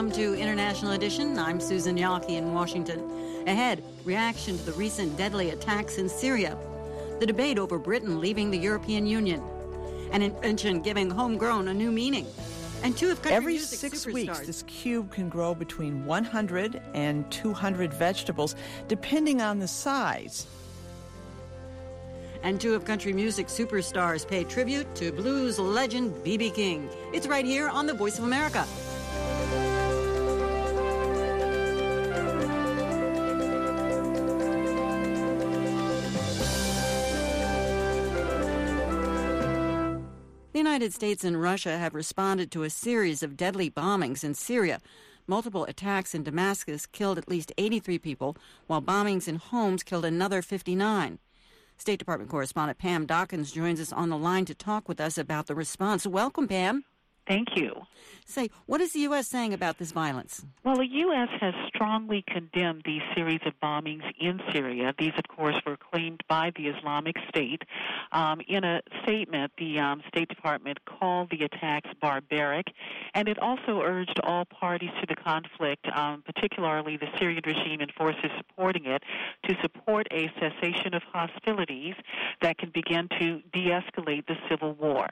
Welcome to International Edition. I'm Susan Yaki in Washington. Ahead, reaction to the recent deadly attacks in Syria. The debate over Britain leaving the European Union. An invention giving homegrown a new meaning. And two of country Every music 6 superstars. weeks, this cube can grow between 100 and 200 vegetables, depending on the size. And two of country music superstars pay tribute to blues legend B.B. King. It's right here on the Voice of America. The United States and Russia have responded to a series of deadly bombings in Syria. Multiple attacks in Damascus killed at least 83 people, while bombings in homes killed another 59. State Department correspondent Pam Dawkins joins us on the line to talk with us about the response. Welcome, Pam. Thank you. Say, what is the U.S. saying about this violence? Well, the U.S. has strongly condemned these series of bombings in Syria. These, of course, were claimed by the Islamic State. In a statement, the State Department called the attacks barbaric, and it also urged all parties to the conflict, particularly the Syrian regime and forces supporting it, to support a cessation of hostilities that can begin to de-escalate the civil war.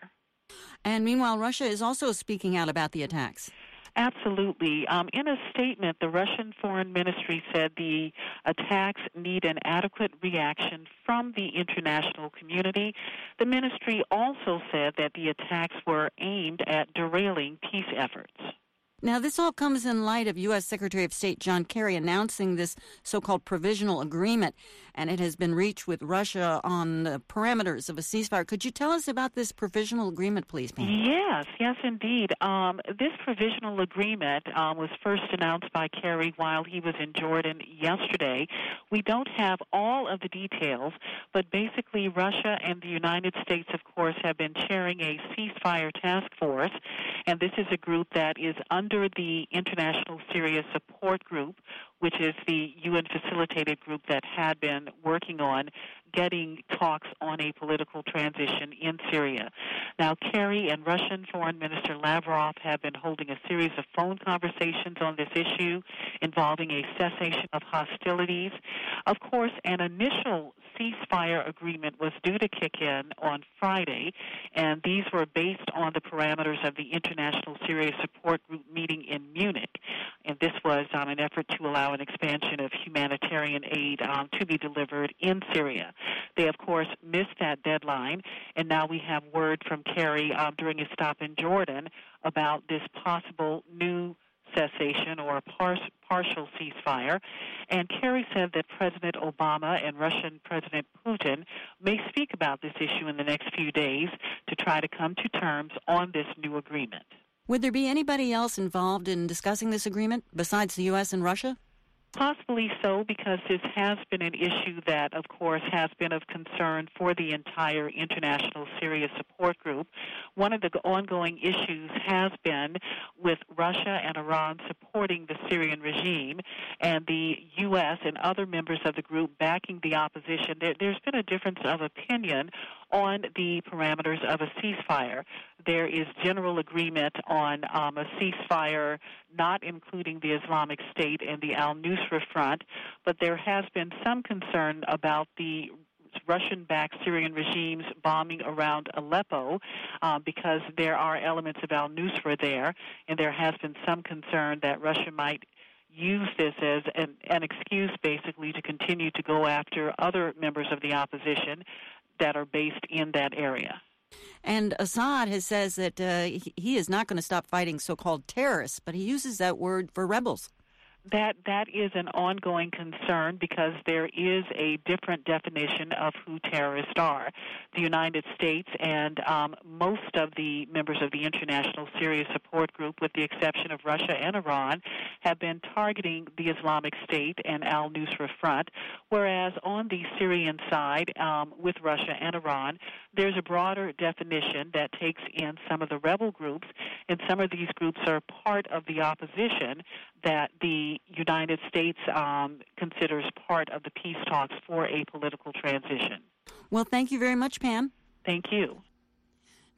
And meanwhile, Russia is also speaking out about the attacks. Absolutely. In a statement, the Russian Foreign Ministry said the attacks need an adequate reaction from the international community. The ministry also said that the attacks were aimed at derailing peace efforts. Now, this all comes in light of U.S. Secretary of State John Kerry announcing this so-called provisional agreement, and it has been reached with Russia on the parameters of a ceasefire. Could you tell us about this provisional agreement, please, Pam? Yes, indeed. This provisional agreement was first announced by Kerry while he was in Jordan yesterday. We don't have all of the details, but basically Russia and the United States, of course, have been chairing a ceasefire task force, and this is a group that is under the International Syria Support Group, which is the UN-facilitated group that had been working on getting talks on a political transition in Syria. Now, Kerry and Russian Foreign Minister Lavrov have been holding a series of phone conversations on this issue involving a cessation of hostilities. Of course, an initial ceasefire agreement was due to kick in on Friday, and these were based on the parameters of the International Syria Support Group meeting in Munich. And this was an effort to allow an expansion of humanitarian aid to be delivered in Syria. They, of course, missed that deadline, and now we have word from Kerry during his stop in Jordan about this possible new cessation or a partial ceasefire. And Kerry said that President Obama and Russian President Putin may speak about this issue in the next few days to try to come to terms on this new agreement. Would there be anybody else involved in discussing this agreement besides the U.S. and Russia? Possibly so, because this has been an issue that, of course, has been of concern for the entire International Syria Support Group. One of the ongoing issues has been with Russia and Iran supporting the Syrian regime and the U.S. and other members of the group backing the opposition. There's been a difference of opinion on the parameters of a ceasefire. There is general agreement on a ceasefire not including the Islamic State and the al-Nusra Front, but there has been some concern about the Russian-backed Syrian regime's bombing around Aleppo because there are elements of al-Nusra there, and there has been some concern that Russia might use this as an excuse, basically, to continue to go after other members of the opposition that are based in that area. And Assad says that he is not going to stop fighting so-called terrorists, but he uses that word for rebels. That is an ongoing concern because there is a different definition of who terrorists are. The United States and most of the members of the International Syria Support Group, with the exception of Russia and Iran, have been targeting the Islamic State and al-Nusra Front, whereas on the Syrian side, with Russia and Iran, there's a broader definition that takes in some of the rebel groups, and some of these groups are part of the opposition that the United States considers part of the peace talks for a political transition. Well, thank you very much, Pam. Thank you.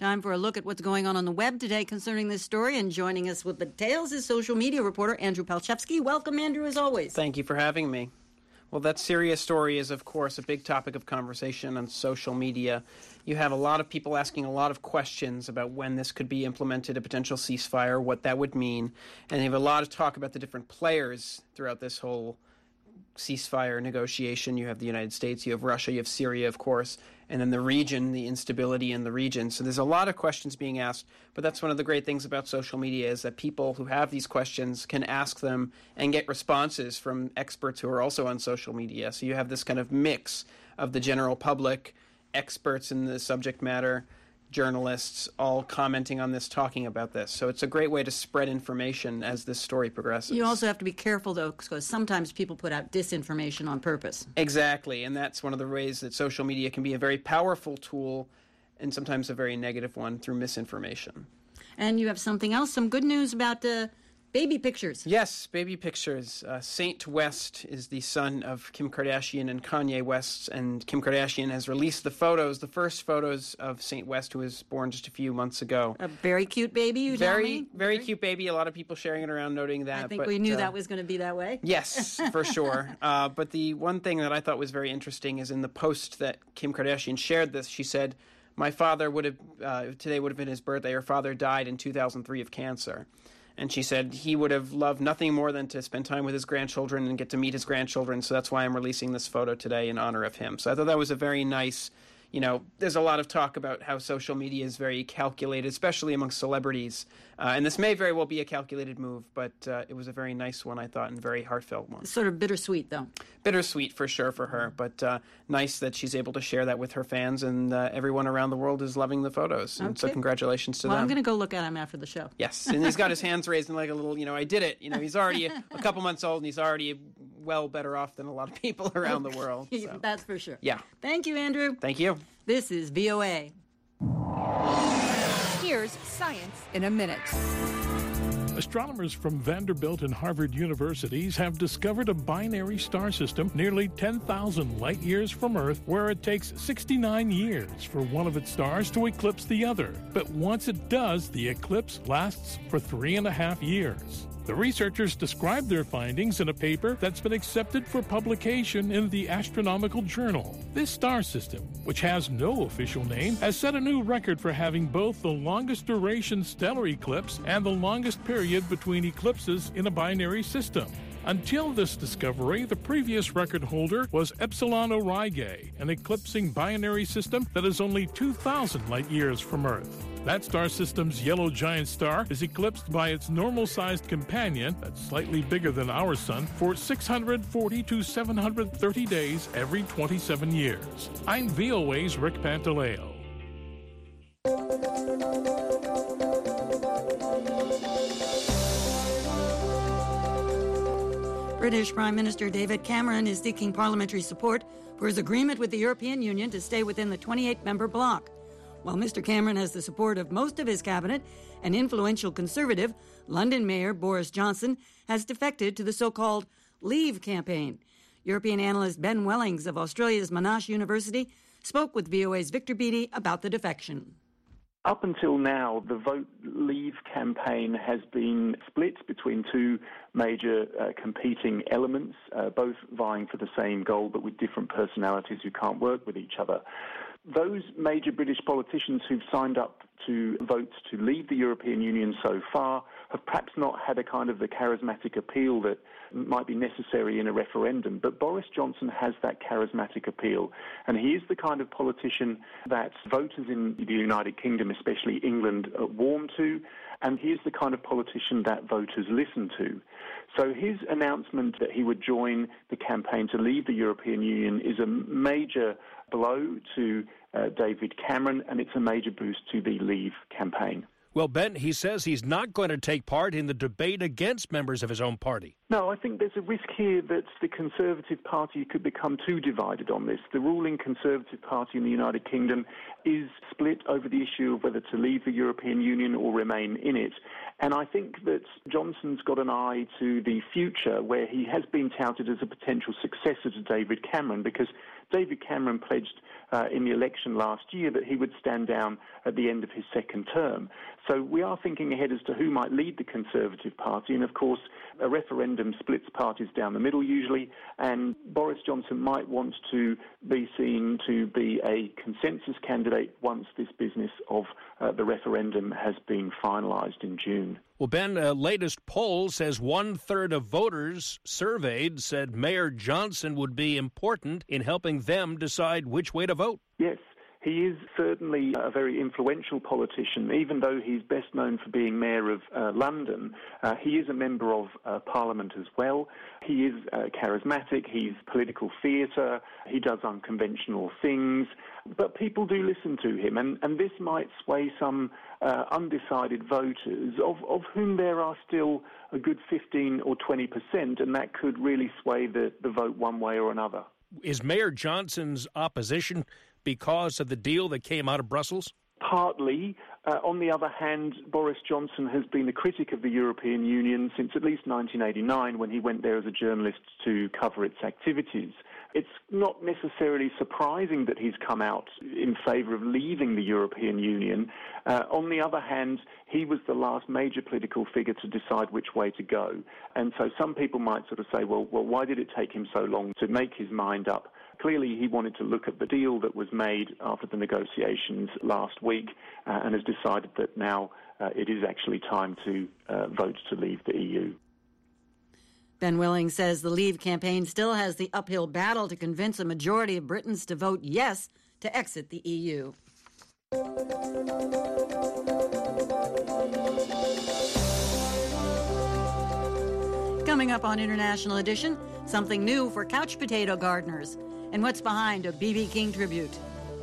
Time for a look at what's going on the web today concerning this story. And joining us with the details is social media reporter Andrew Palchevsky. Welcome, Andrew, as always. Thank you for having me. Well, that Syria story is, of course, a big topic of conversation on social media. You have a lot of people asking a lot of questions about when this could be implemented, a potential ceasefire, what that would mean. And you have a lot of talk about the different players throughout this whole ceasefire negotiation. You have the United States, you have Russia, you have Syria, of course, and then the region, the instability in the region. So there's a lot of questions being asked, but that's one of the great things about social media is that people who have these questions can ask them and get responses from experts who are also on social media. So you have this kind of mix of the general public, experts in the subject matter, journalists all commenting on this, talking about this. So it's a great way to spread information as this story progresses. You also have to be careful, though, because sometimes people put out disinformation on purpose. Exactly, and that's one of the ways that social media can be a very powerful tool and sometimes a very negative one through misinformation. And you have something else, some good news about baby pictures. Yes, baby pictures. Saint West is the son of Kim Kardashian and Kanye West, and Kim Kardashian has released the first photos of Saint West, who was born just a few months ago. A very cute baby, you tell me? Very cute baby. A lot of people sharing it around, noting that. I think we knew that was going to be that way. Yes, for sure. But the one thing that I thought was very interesting is in the post that Kim Kardashian shared this, she said, "My father today would have been his birthday. Her father died in 2003 of cancer." And she said he would have loved nothing more than to spend time with his grandchildren and get to meet his grandchildren. So that's why I'm releasing this photo today in honor of him. So I thought that was a very nice, there's a lot of talk about how social media is very calculated, especially among celebrities. And this may very well be a calculated move, but it was a very nice one, I thought, and very heartfelt one. Sort of bittersweet, though. Bittersweet, for sure, for her. But nice that she's able to share that with her fans, and everyone around the world is loving the photos. And so congratulations to them. Well, I'm going to go look at him after the show. Yes, and he's got his hands raised and like a little, I did it. He's already a couple months old, and he's already well better off than a lot of people around the world. So. That's for sure. Yeah. Thank you, Andrew. Thank you. This is VOA. Here's Science in a Minute. Astronomers from Vanderbilt and Harvard universities have discovered a binary star system nearly 10,000 light years from Earth, where it takes 69 years for one of its stars to eclipse the other. But once it does, the eclipse lasts for 3.5 years. The researchers described their findings in a paper that's been accepted for publication in the Astronomical Journal. This star system, which has no official name, has set a new record for having both the longest duration stellar eclipse and the longest period between eclipses in a binary system. Until this discovery, the previous record holder was Epsilon Aurigae, an eclipsing binary system that is only 2,000 light years from Earth. That star system's yellow giant star is eclipsed by its normal-sized companion, that's slightly bigger than our sun, for 640 to 730 days every 27 years. I'm VOA's Rick Pantaleo. British Prime Minister David Cameron is seeking parliamentary support for his agreement with the European Union to stay within the 28-member bloc. While Mr. Cameron has the support of most of his cabinet, an influential Conservative, London Mayor Boris Johnson, has defected to the so-called Leave campaign. European analyst Ben Wellings of Australia's Monash University spoke with VOA's Victor Beattie about the defection. Up until now, the Vote Leave campaign has been split between two major competing elements, both vying for the same goal but with different personalities who can't work with each other. Those major British politicians who've signed up to vote to leave the European Union so far have perhaps not had a kind of the charismatic appeal that might be necessary in a referendum. But Boris Johnson has that charismatic appeal, and he is the kind of politician that voters in the United Kingdom, especially England, warm to, and he is the kind of politician that voters listen to. So his announcement that he would join the campaign to leave the European Union is a major blow to David Cameron, and it's a major boost to the Leave campaign. Well, Ben, he says he's not going to take part in the debate against members of his own party. No, I think there's a risk here that the Conservative Party could become too divided on this. The ruling Conservative Party in the United Kingdom is split over the issue of whether to leave the European Union or remain in it. And I think that Johnson's got an eye to the future, where he has been touted as a potential successor to David Cameron, because David Cameron pledged in the election last year that he would stand down at the end of his second term. So we are thinking ahead as to who might lead the Conservative Party, and of course a referendum splits parties down the middle usually, and Boris Johnson might want to be seen to be a consensus candidate once this business of the referendum has been finalised in June. Well, Ben, latest poll says 1/3 of voters surveyed said Mayor Johnson would be important in helping them decide which way to vote. Yes. He is certainly a very influential politician. Even though he's best known for being mayor of London, he is a member of Parliament as well. He is charismatic, he's political theatre, he does unconventional things, but people do listen to him, and this might sway some undecided voters, of whom there are still a good 15 or 20%, and that could really sway the vote one way or another. Is Mayor Johnson's opposition because of the deal that came out of Brussels? Partly. On the other hand, Boris Johnson has been a critic of the European Union since at least 1989, when he went there as a journalist to cover its activities. It's not necessarily surprising that he's come out in favour of leaving the European Union. On the other hand, he was the last major political figure to decide which way to go. And so some people might sort of say, well, why did it take him so long to make his mind up? Clearly, he wanted to look at the deal that was made after the negotiations last week and has decided that now it is actually time to vote to leave the EU. Ben Willing says the Leave campaign still has the uphill battle to convince a majority of Britons to vote yes to exit the EU. Coming up on International Edition, something new for couch potato gardeners and what's behind a B.B. King tribute.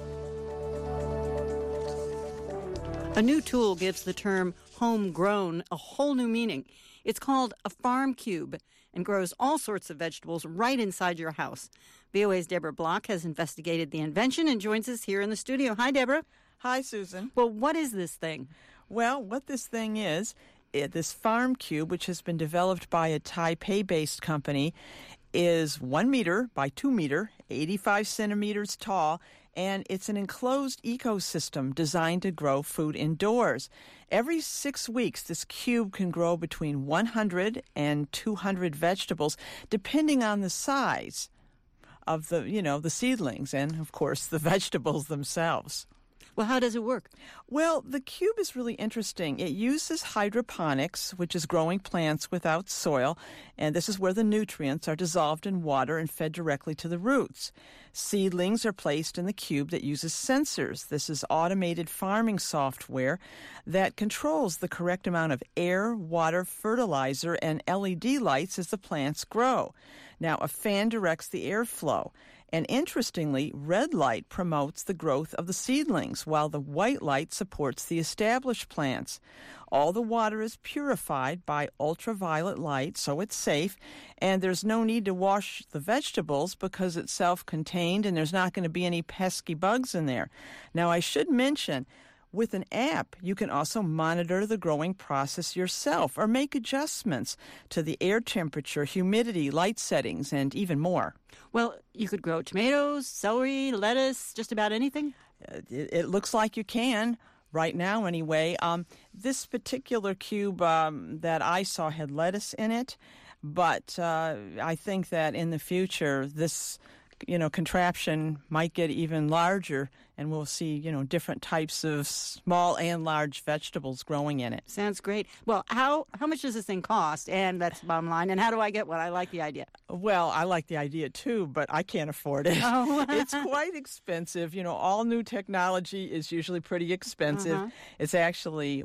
A new tool gives the term homegrown a whole new meaning. It's called a farm cube and grows all sorts of vegetables right inside your house. VOA's Deborah Block has investigated the invention and joins us here in the studio. Hi, Deborah. Hi, Susan. Well, what is this thing? Well, what this thing is, this farm cube, which has been developed by a Taipei-based company, is 1 meter by 2 meter, 85 centimeters tall, and it's an enclosed ecosystem designed to grow food indoors. Every 6 weeks, this cube can grow between 100 and 200 vegetables, depending on the size of the seedlings and, of course, the vegetables themselves. Well, how does it work? Well, the cube is really interesting. It uses hydroponics, which is growing plants without soil, and this is where the nutrients are dissolved in water and fed directly to the roots. Seedlings are placed in the cube that uses sensors. This is automated farming software that controls the correct amount of air, water, fertilizer, and LED lights as the plants grow. Now, a fan directs the airflow. And interestingly, red light promotes the growth of the seedlings, while the white light supports the established plants. All the water is purified by ultraviolet light, so it's safe, and there's no need to wash the vegetables because it's self-contained and there's not going to be any pesky bugs in there. Now, I should mention, with an app, you can also monitor the growing process yourself or make adjustments to the air temperature, humidity, light settings, and even more. Well, you could grow tomatoes, celery, lettuce, just about anything? It looks like you can. Right now, anyway. This particular cube that I saw had lettuce in it, but I think that in the future, this contraption might get even larger, and we'll see, different types of small and large vegetables growing in it. Sounds great. Well, how much does this thing cost? And that's the bottom line. And how do I get one? I like the idea. Well, I like the idea too, but I can't afford it. Oh. It's quite expensive. All new technology is usually pretty expensive. Uh-huh. It's actually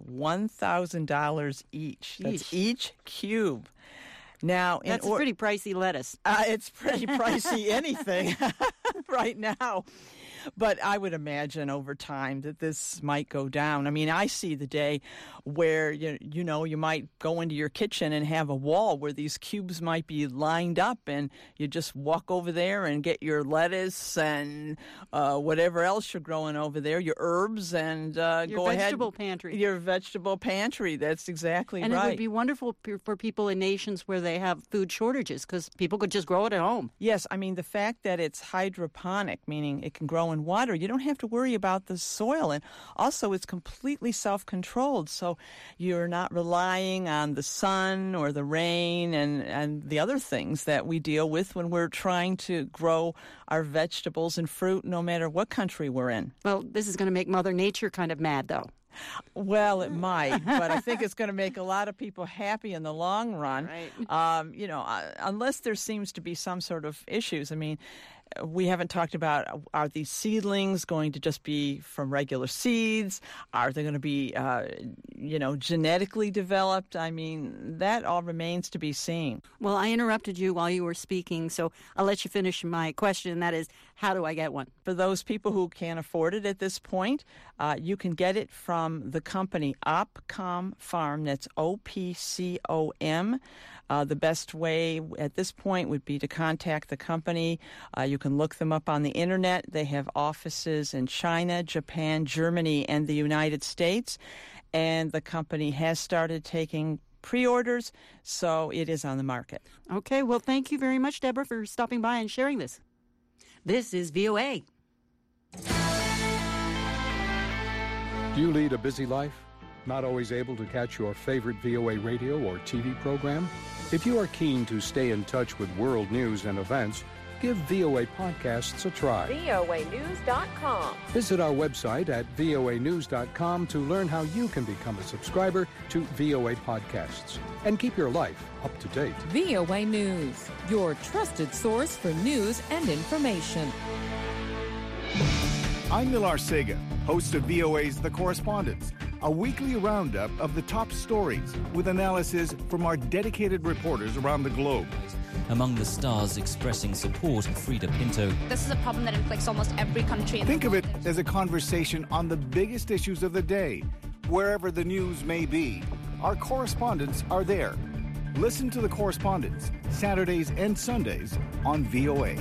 $1,000 each. That's each cube. Now, that's pretty pricey lettuce. It's pretty pricey anything right now. But I would imagine over time that this might go down. I mean, I see the day where, you might go into your kitchen and have a wall where these cubes might be lined up, and you just walk over there and get your lettuce and whatever else you're growing over there, your herbs, and go ahead. Your vegetable pantry. Your vegetable pantry. That's exactly right. And it would be wonderful for people in nations where they have food shortages, because people could just grow it at home. Yes, I mean, the fact that it's hydroponic, meaning it can grow in water, you don't have to worry about the soil. And also, it's completely self-controlled, so you're not relying on the sun or the rain and the other things that we deal with when we're trying to grow our vegetables and fruit, no matter what country we're in. Well, this is going to make Mother Nature kind of mad, though. Well, it might, but I think it's going to make a lot of people happy in the long run. Right. Unless there seems to be some sort of issues. I mean, we haven't talked about, are these seedlings going to just be from regular seeds? Are they going to be, genetically developed? I mean, that all remains to be seen. Well, I interrupted you while you were speaking, so I'll let you finish my question, and that is, how do I get one? For those people who can't afford it at this point, you can get it from the company Opcom Farm. That's OPCOM. The best way at this point would be to contact the company. You can look them up on the internet. They have offices in China, Japan, Germany, and the United States. And the company has started taking pre-orders, so it is on the market. Okay, well, thank you very much, Deborah, for stopping by and sharing this. This is VOA. Do you lead a busy life? Not always able to catch your favorite VOA radio or TV program? If you are keen to stay in touch with world news and events, give VOA Podcasts a try. voanews.com. Visit our website at voanews.com to learn how you can become a subscriber to VOA Podcasts and keep your life up to date. VOA News, your trusted source for news and information. I'm Millar Sega, host of VOA's The Correspondents, a weekly roundup of the top stories with analysis from our dedicated reporters around the globe. Among the stars expressing support, Frida Pinto. This is a problem that inflicts almost every country in Think the world. of it as a conversation on the biggest issues of the day. Wherever the news may be, our correspondents are there. Listen to The Correspondents, Saturdays and Sundays on VOA.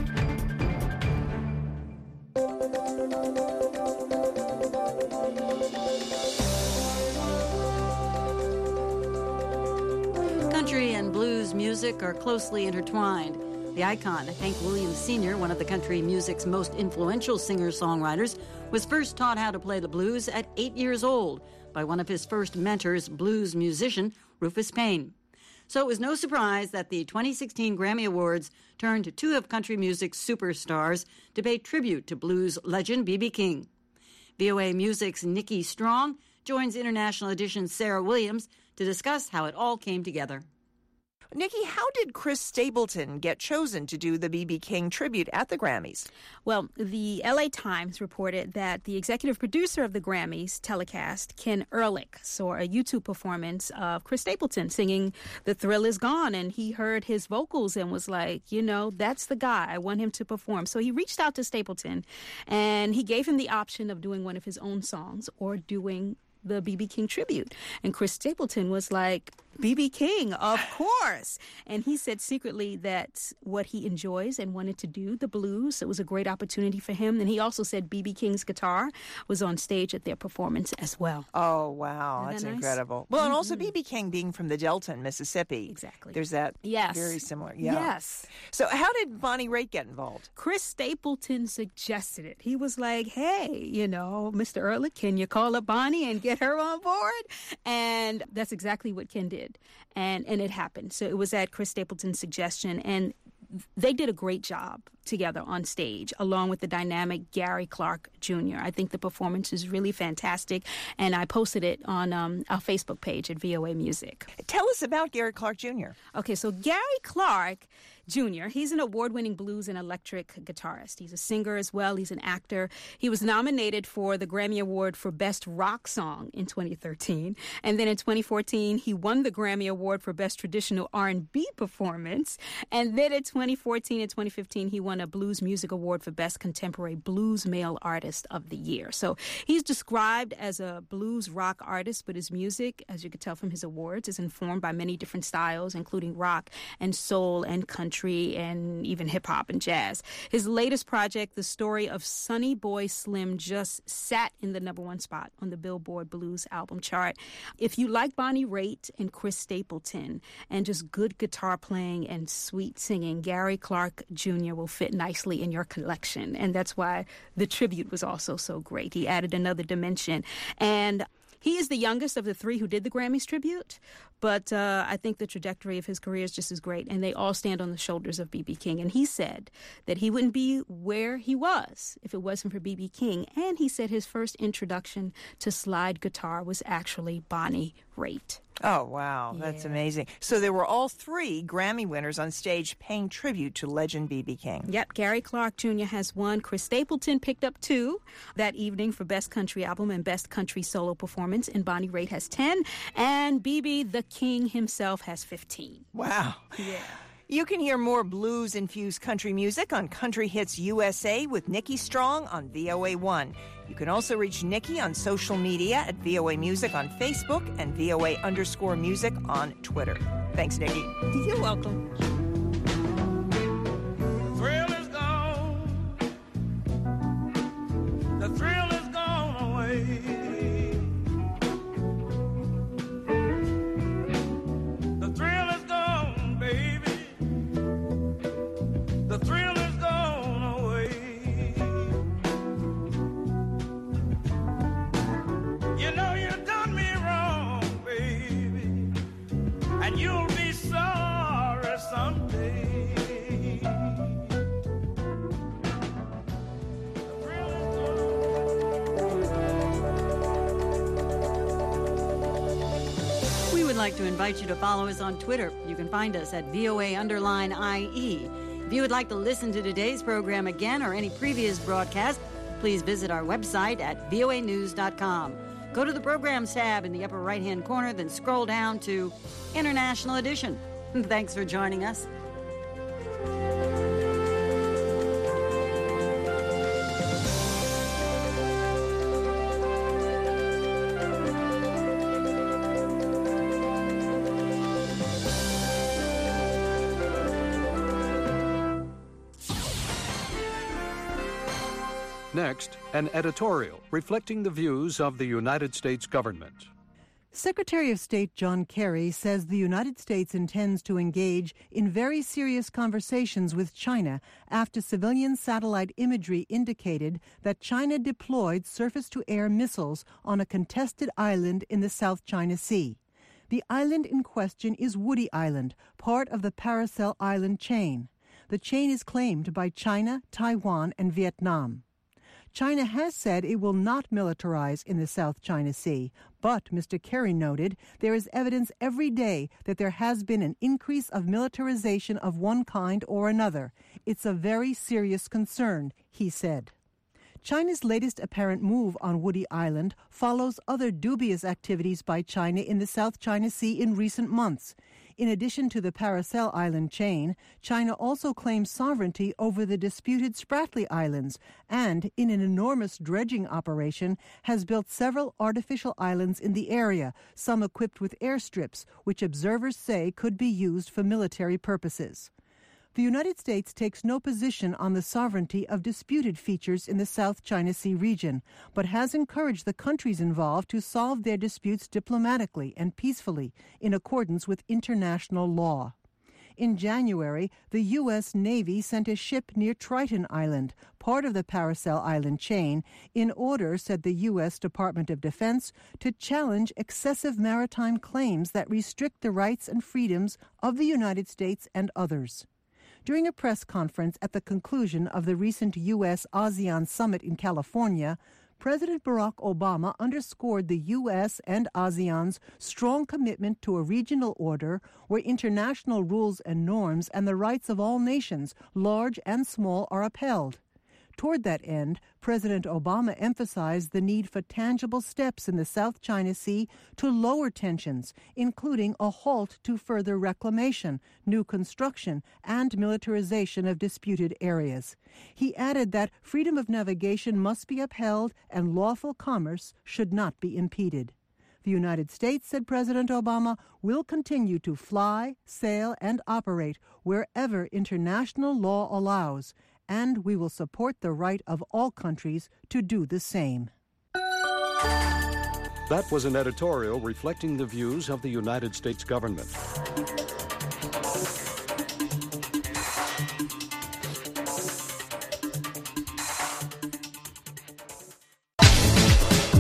Country and blues music are closely intertwined. The icon, Hank Williams Sr., one of the country music's most influential singer-songwriters, was first taught how to play the blues at 8 years old by one of his first mentors, blues musician Rufus Payne. So it was no surprise that the 2016 Grammy Awards turned to two of country music's superstars to pay tribute to blues legend B.B. King. VOA Music's Nikki Strong joins International Edition's Sarah Williams to discuss how it all came together. Nikki, how did Chris Stapleton get chosen to do the B.B. King tribute at the Grammys? Well, the L.A. Times reported that the executive producer of the Grammys telecast, Ken Ehrlich, saw a YouTube performance of Chris Stapleton singing The Thrill Is Gone, and he heard his vocals and was like, that's the guy. I want him to perform. So he reached out to Stapleton, and he gave him the option of doing one of his own songs or doing the B.B. King tribute. And Chris Stapleton was like, B.B. King, of course. And he said secretly that's what he enjoys and wanted to do, the blues. It was a great opportunity for him. And he also said B.B. King's guitar was on stage at their performance as well. Oh, wow. That's nice? Incredible. Well, and also B.B. King being from the Delta in Mississippi. Exactly. There's that very similar. Yeah. Yes. So how did Bonnie Raitt get involved? Chris Stapleton suggested it. He was like, hey, Mr. Ehrlich, can you call up Bonnie and get her on board? And that's exactly what Ken did. And it happened. So it was at Chris Stapleton's suggestion, and they did a great job together on stage, along with the dynamic Gary Clark Jr. I think the performance is really fantastic, and I posted it on our Facebook page at VOA Music. Tell us about Gary Clark Jr. Okay, so Gary Clark Jr. He's an award-winning blues and electric guitarist. He's a singer as well. He's an actor. He was nominated for the Grammy Award for Best Rock Song in 2013. And then in 2014, he won the Grammy Award for Best Traditional R&B Performance. And then in 2014 and 2015, he won a Blues Music Award for Best Contemporary Blues Male Artist of the Year. So he's described as a blues rock artist, but his music, as you could tell from his awards, is informed by many different styles, including rock and soul and country and even hip-hop and jazz. His latest project, The Story of Sonny Boy Slim, just sat in the #1 spot on the Billboard Blues album chart. If you like Bonnie Raitt and Chris Stapleton and just good guitar playing and sweet singing, Gary Clark Jr. will fit nicely in your collection. And that's why the tribute was also so great. He added another dimension. And he is the youngest of the three who did the Grammys tribute, but I think the trajectory of his career is just as great, and they all stand on the shoulders of B.B. King. And he said that he wouldn't be where he was if it wasn't for B.B. King. And he said his first introduction to slide guitar was actually Bonnie Raitt. Oh, wow. That's amazing. So there were all three Grammy winners on stage paying tribute to legend B.B. King. Yep. Gary Clark Jr. has one. Chris Stapleton picked up 2 that evening for Best Country Album and Best Country Solo Performance, and Bonnie Raitt has 10. And B.B. the King himself has 15. Wow. Yeah. You can hear more blues-infused country music on Country Hits USA with Nikki Strong on VOA1. You can also reach Nikki on social media at VOA Music on Facebook and VOA_music on Twitter. Thanks, Nikki. You're welcome. The thrill is gone. The thrill is gone away. The thrill is gone, baby. The thrill is gone away. You know you done me wrong, baby, and you'll be sorry someday. We would like to invite you to follow us on Twitter. You can find us at VOA_IE. If you would like to listen to today's program again or any previous broadcast, please visit our website at voanews.com. Go to the Programs tab in the upper right-hand corner, then scroll down to International Edition. Thanks for joining us. Next, an editorial reflecting the views of the United States government. Secretary of State John Kerry says the United States intends to engage in very serious conversations with China after civilian satellite imagery indicated that China deployed surface-to-air missiles on a contested island in the South China Sea. The island in question is Woody Island, part of the Paracel Island chain. The chain is claimed by China, Taiwan, and Vietnam. China has said it will not militarize in the South China Sea, but, Mr. Kerry noted, there is evidence every day that there has been an increase of militarization of one kind or another. It's a very serious concern, he said. China's latest apparent move on Woody Island follows other dubious activities by China in the South China Sea in recent months. In addition to the Paracel Island chain, China also claims sovereignty over the disputed Spratly Islands and, in an enormous dredging operation, has built several artificial islands in the area, some equipped with airstrips, which observers say could be used for military purposes. The United States takes no position on the sovereignty of disputed features in the South China Sea region, but has encouraged the countries involved to solve their disputes diplomatically and peacefully in accordance with international law. In January, the U.S. Navy sent a ship near Triton Island, part of the Paracel Island chain, in order, said the U.S. Department of Defense, to challenge excessive maritime claims that restrict the rights and freedoms of the United States and others. During a press conference at the conclusion of the recent U.S.-ASEAN summit in California, President Barack Obama underscored the U.S. and ASEAN's strong commitment to a regional order where international rules and norms and the rights of all nations, large and small, are upheld. Toward that end, President Obama emphasized the need for tangible steps in the South China Sea to lower tensions, including a halt to further reclamation, new construction, and militarization of disputed areas. He added that freedom of navigation must be upheld and lawful commerce should not be impeded. The United States, said President Obama, will continue to fly, sail, and operate wherever international law allows, and we will support the right of all countries to do the same. That was an editorial reflecting the views of the United States government.